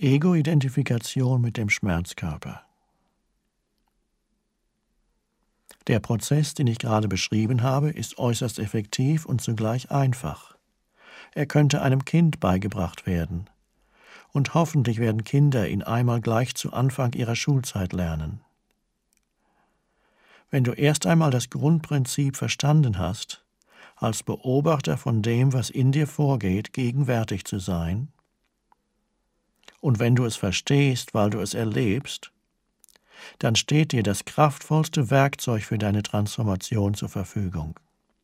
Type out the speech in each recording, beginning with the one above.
Ego-Identifikation mit dem Schmerzkörper. Der Prozess, den ich gerade beschrieben habe, ist äußerst effektiv und zugleich einfach. Er könnte einem Kind beigebracht werden. Und hoffentlich werden Kinder ihn einmal gleich zu Anfang ihrer Schulzeit lernen. Wenn du erst einmal das Grundprinzip verstanden hast, als Beobachter von dem, was in dir vorgeht, gegenwärtig zu sein, und wenn du es verstehst, weil du es erlebst, dann steht dir das kraftvollste Werkzeug für deine Transformation zur Verfügung.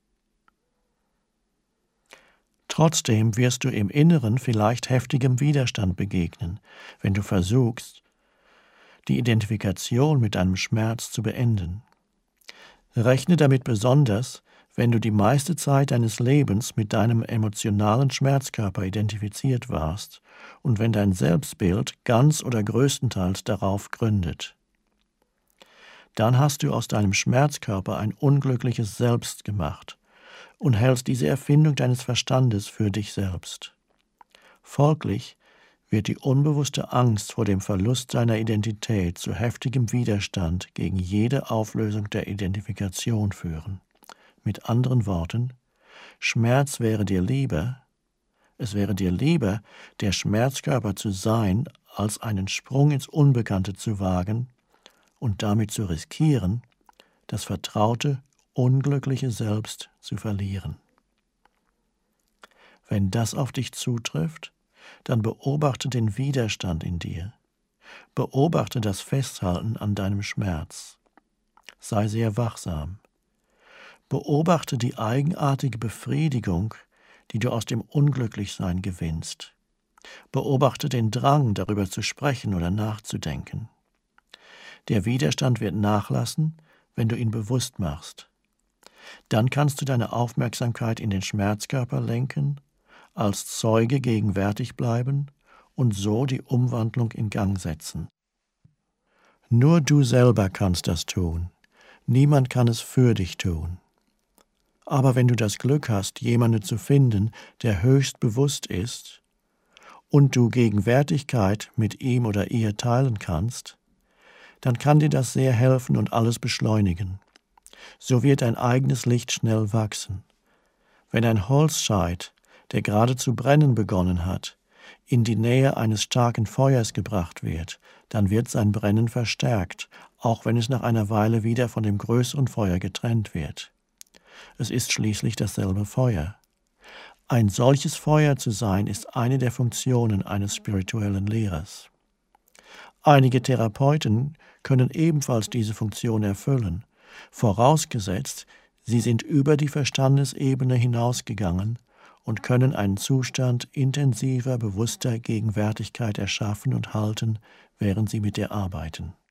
Trotzdem wirst du im Inneren vielleicht heftigem Widerstand begegnen, wenn du versuchst, die Identifikation mit deinem Schmerz zu beenden. Rechne damit besonders, wenn du die meiste Zeit deines Lebens mit deinem emotionalen Schmerzkörper identifiziert warst und wenn dein Selbstbild ganz oder größtenteils darauf gründet. Dann hast du aus deinem Schmerzkörper ein unglückliches Selbst gemacht und hältst diese Erfindung deines Verstandes für dich selbst. Folglich wird die unbewusste Angst vor dem Verlust seiner Identität zu heftigem Widerstand gegen jede Auflösung der Identifikation führen. Mit anderen Worten, Schmerz wäre dir lieber, es wäre dir lieber, der Schmerzkörper zu sein, als einen Sprung ins Unbekannte zu wagen und damit zu riskieren, das vertraute, unglückliche Selbst zu verlieren. Wenn das auf dich zutrifft, dann beobachte den Widerstand in dir. Beobachte das Festhalten an deinem Schmerz. Sei sehr wachsam. Beobachte die eigenartige Befriedigung, die du aus dem Unglücklichsein gewinnst. Beobachte den Drang, darüber zu sprechen oder nachzudenken. Der Widerstand wird nachlassen, wenn du ihn bewusst machst. Dann kannst du deine Aufmerksamkeit in den Schmerzkörper lenken, als Zeuge gegenwärtig bleiben und so die Umwandlung in Gang setzen. Nur du selber kannst das tun. Niemand kann es für dich tun. Aber wenn du das Glück hast, jemanden zu finden, der höchst bewusst ist, und du Gegenwärtigkeit mit ihm oder ihr teilen kannst, dann kann dir das sehr helfen und alles beschleunigen. So wird dein eigenes Licht schnell wachsen. Wenn ein Holzscheit, der gerade zu brennen begonnen hat, in die Nähe eines starken Feuers gebracht wird, dann wird sein Brennen verstärkt, auch wenn es nach einer Weile wieder von dem größeren Feuer getrennt wird. Es ist schließlich dasselbe Feuer. Ein solches Feuer zu sein, ist eine der Funktionen eines spirituellen Lehrers. Einige Therapeuten können ebenfalls diese Funktion erfüllen, vorausgesetzt, sie sind über die Verstandesebene hinausgegangen und können einen Zustand intensiver, bewusster Gegenwärtigkeit erschaffen und halten, während sie mit dir arbeiten.